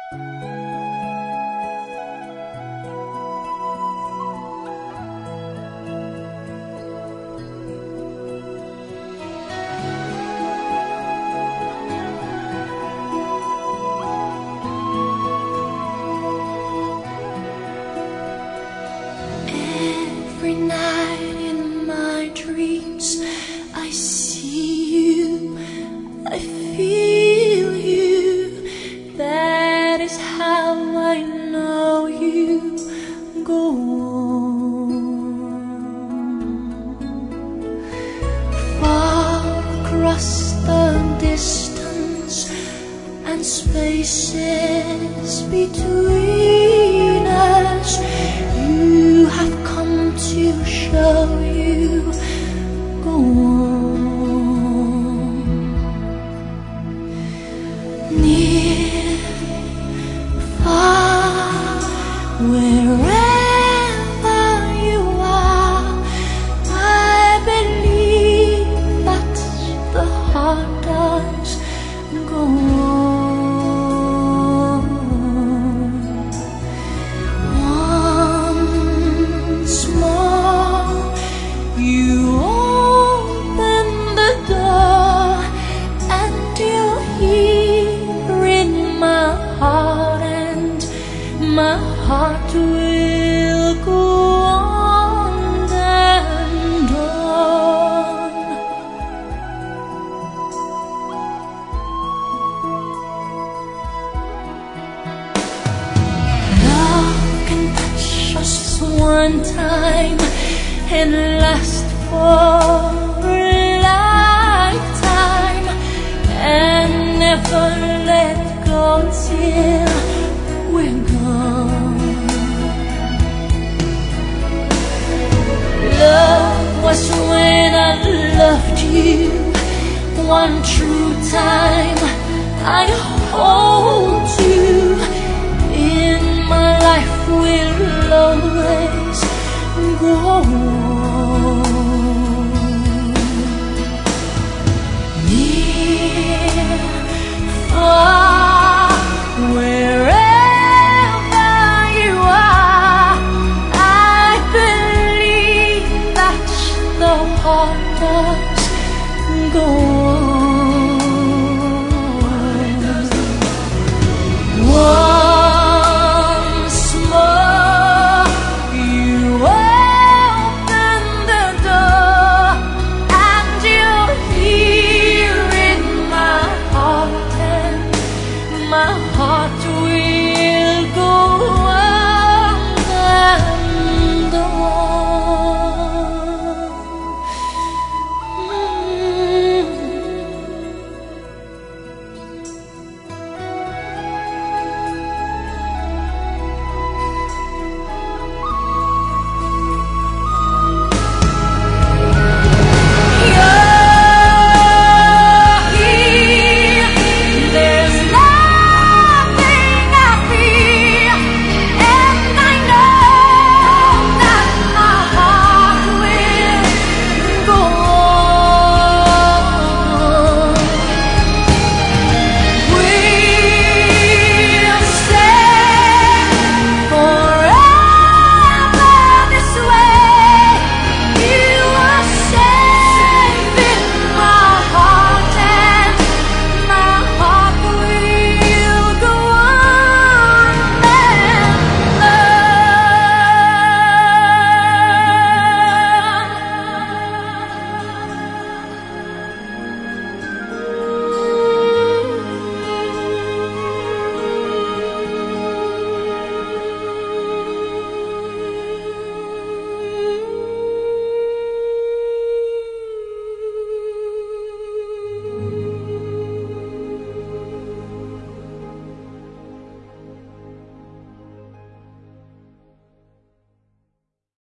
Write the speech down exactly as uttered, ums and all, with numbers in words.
Every night in my dreams I see you, I feel you. That is how I know you. Go on. Far across the distance and spaces between us, you have come to show you. Go on. Near, far, wherever you are, I believe that the heart does. Go on. Once more, you open the door, and you're here in my heart, and my heart will go on and on. Love can touch us one time and last for a lifetime, and never let go till we're gone. Love was when I loved you one true time. I hold you in my life, will always go on. Near, far, wherever you are, I believe that the heart does go on. Once more, you open the door, and you're here in my heart, and my heart will